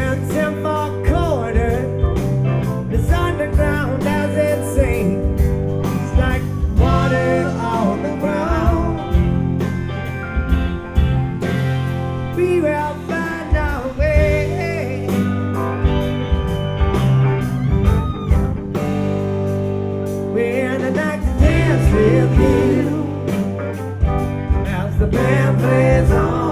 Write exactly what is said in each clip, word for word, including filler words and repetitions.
and ten for quarter. It's underground as it seems. It's like water on the ground. We will find our way. We're the night to dance with you as the band plays on.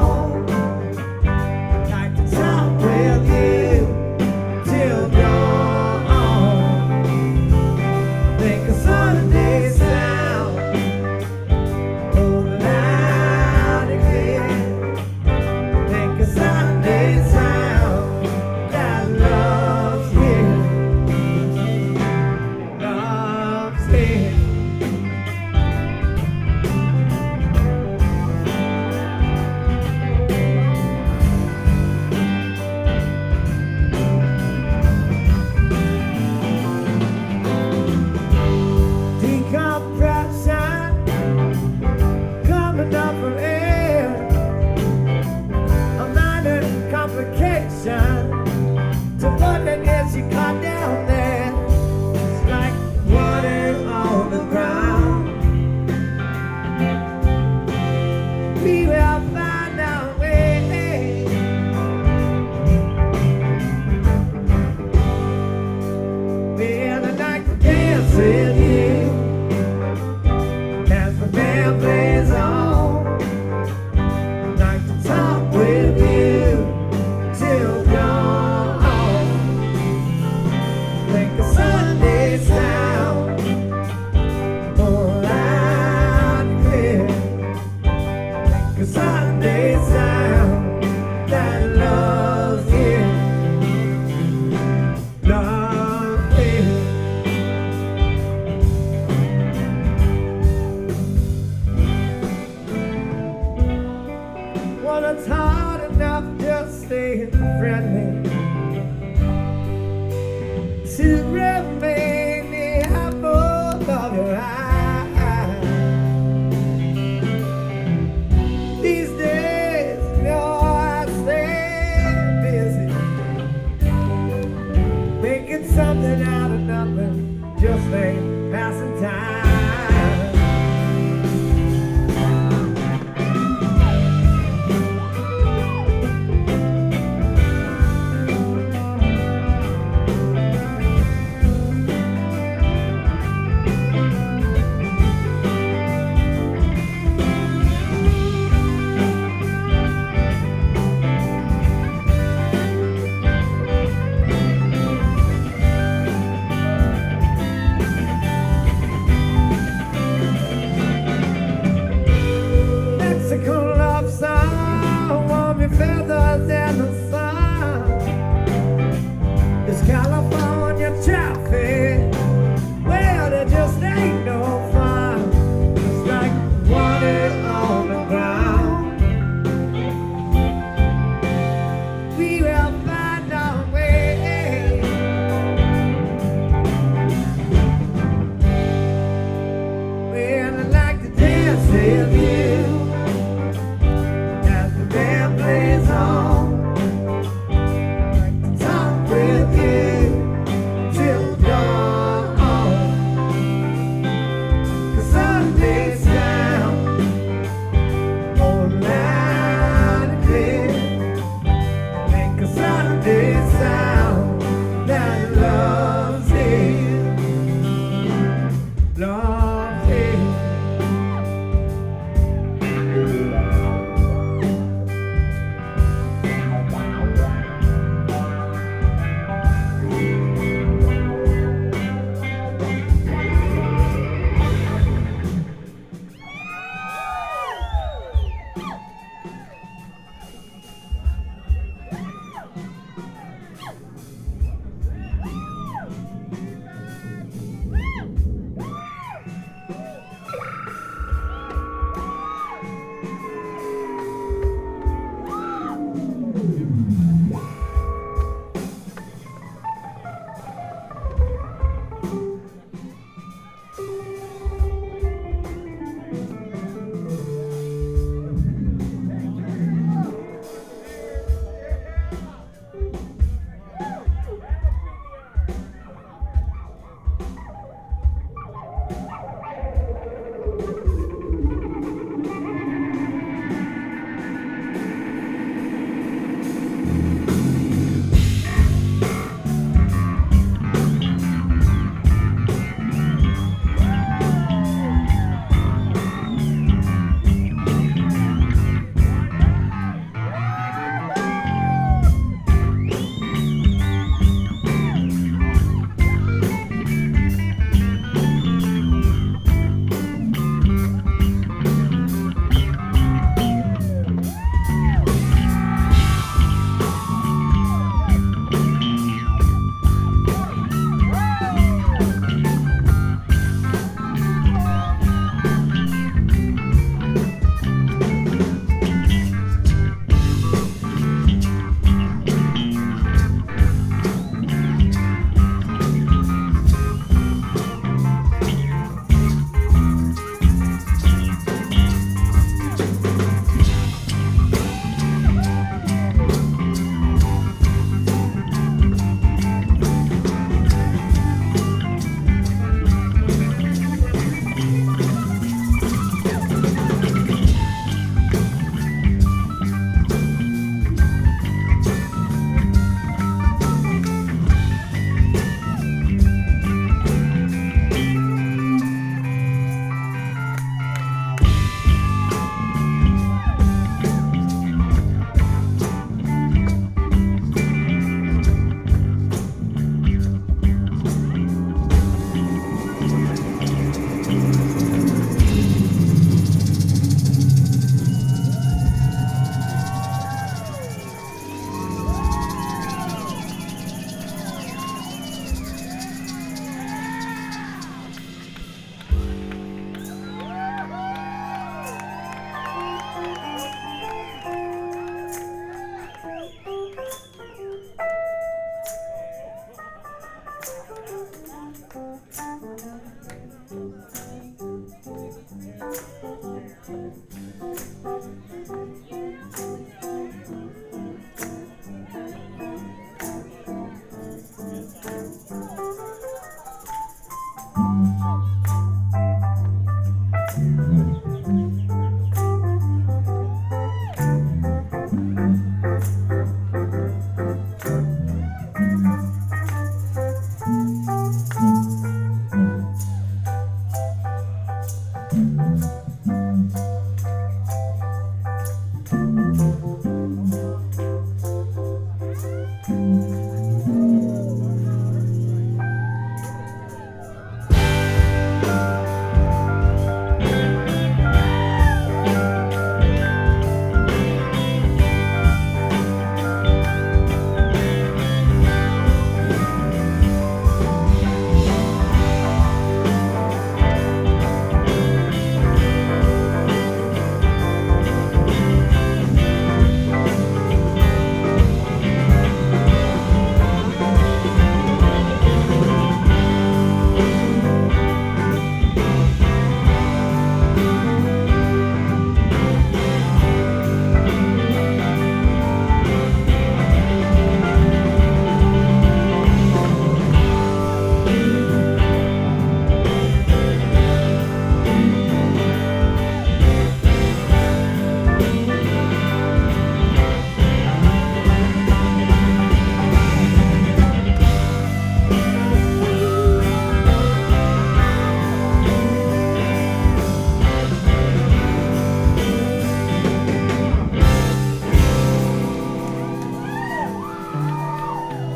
Like to talk with you till dawn. Think of Sunday sound, oh loud and clear. Think of Sunday sound that loves here, loves here. Decompression coming up from air, a minor complication to what it is you caught down there. It's like water on the ground. We will find our way. We're the night to dance with you as the band plays on. Like to talk with you till dawn. Think of Sunday sound, oh loud and clear. Think of Sunday sound that loves you, loves you. Well, it's hard enough just staying friendly, to remain the apple of your eye. These days, you know, I stay busy making something out